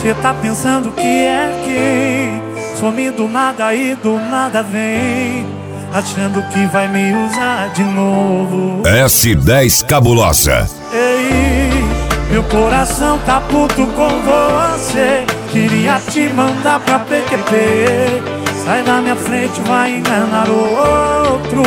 Cê tá pensando que é quem? Some do nada e do nada vem, achando que vai me usar de novo. S10 Cabulosa. Ei, meu coração tá puto com você, queria te mandar pra PQP. Sai da minha frente, vai enganar outro.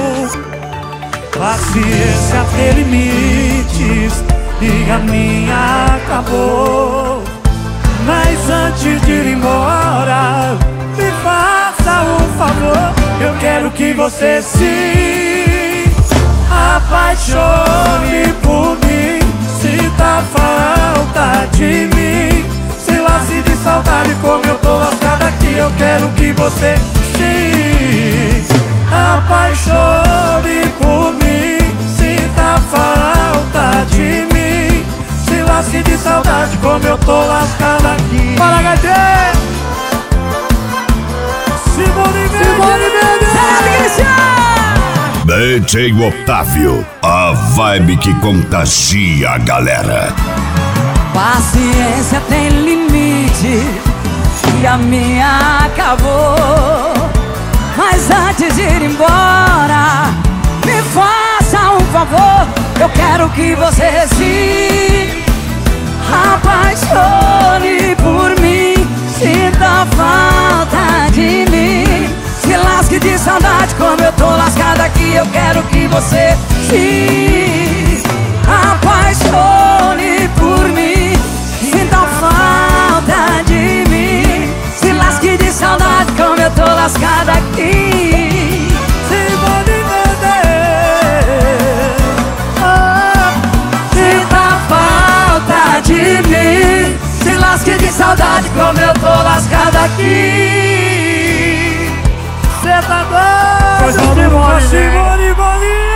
Paciência tem limites e a minha acabou. Mas antes de ir embora, me faça um favor. Eu quero que você se apaixone por mim. Sinta falta de mim, se lasque de saudade como eu tô lascado aqui. Eu quero que você se apaixone por mim. Sinta falta de mim, se lasque de saudade como eu tô lascado aqui. Fala, HD! Simone Mendes! DJ Otávio, a vibe que contagia a galera. Paciência tem limite e a minha acabou. Mas antes de ir embora, me faça um favor. Eu quero que você se apaixone por mim. Sinta falta de mim, se lasque de saudade como eu tô lascado aqui. Eu quero que você se apaixone por mim. Sinta falta de mim, se lasque de saudade como eu tô lascado aqui. Simone Mendes! Sinta falta de mim, se lasque de saudade como eu tô lascado aqui. Cê tá doido? Simone Mendes!